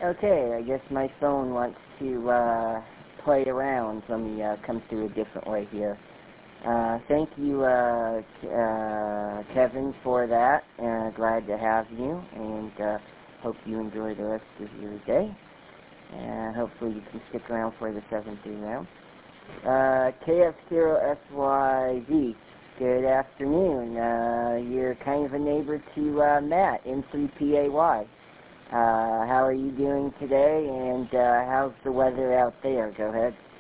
Okay, I guess my phone wants to play around. Let me come through a different way here. Thank you, Kevin, for that. Glad to have you, and hope you enjoy the rest of your day. And hopefully you can stick around for the 7th round. KF0SYZ, good afternoon. You're kind of a neighbor to Matt, M3PAY. How are you doing today, and how's the weather out there? Go ahead.